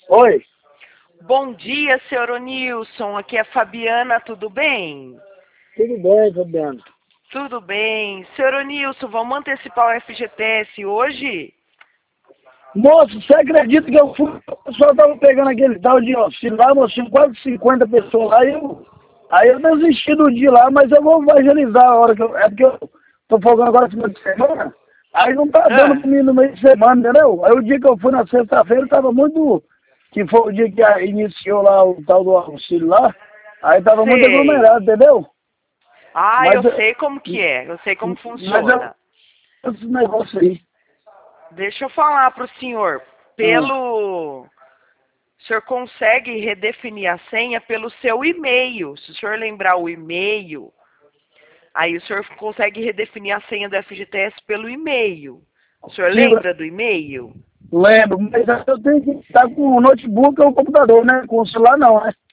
Oi, Bom dia, senhor Onilson. Aqui é a Fabiana, tudo bem? tudo bem, Fabiano? Tudo bem. Senhor Onilson, vamos antecipar o FGTS hoje? Moço, você acredita que o pessoal tava pegando aquele tal de auxílio lá, moço, tinha quase 50 pessoas lá, aí eu desisti do dia lá, mas eu vou evangelizar a hora é porque eu tô folgando agora no final de semana, aí não tá dando Ah, pra mim no meio de semana, entendeu? Aí o dia que eu fui na sexta-feira tava muito, que foi o dia que iniciou lá o tal do auxílio lá, aí tava muito sei. aglomerado, entendeu? Ah, Mas, eu sei como que é. Eu sei como mas eu, funciona. esse negócio aí. Deixa eu falar para o senhor. Ah. O senhor consegue redefinir a senha pelo seu e-mail. Se o senhor lembrar o e-mail, aí o senhor consegue redefinir a senha do FGTS pelo e-mail. O senhor Sim, lembra do e-mail? lembro, mas eu tenho que estar com o notebook ou o computador, né? Com o celular não, né?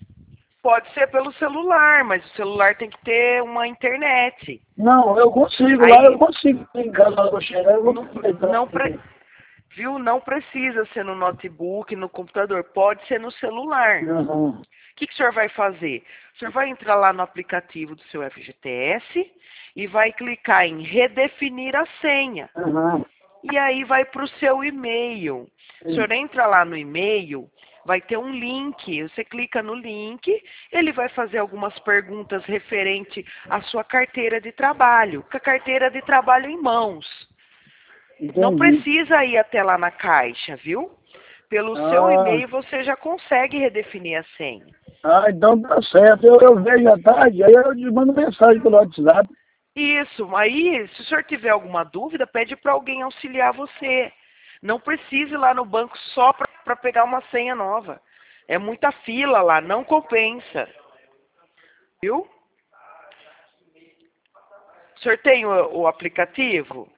Pode ser pelo celular, mas o celular tem que ter uma internet. Não, eu consigo, lá eu Aí consigo em casa lá eu chego, eu vou não, aproveitar. não, viu? Não precisa ser no notebook, no computador, pode ser no celular. Uhum. O que o senhor vai fazer? O senhor vai entrar lá no aplicativo do seu FGTS e vai clicar em redefinir a senha. Uhum. E aí vai para o seu e-mail. O Sim. senhor entra lá no e-mail, vai ter um link. Você clica no link, ele vai fazer algumas perguntas referente à sua carteira de trabalho, com a carteira de trabalho em mãos. Não Entendi. precisa ir até lá na caixa, viu? Pelo seu Ah, e-mail você já consegue redefinir a senha. então tá certo. Eu vejo à tarde, aí eu te mando mensagem pelo WhatsApp. Isso, aí se o senhor tiver alguma dúvida, pede para alguém auxiliar você. Não precise ir lá no banco só para pegar uma senha nova. É muita fila lá, não compensa. Viu? O senhor tem o aplicativo?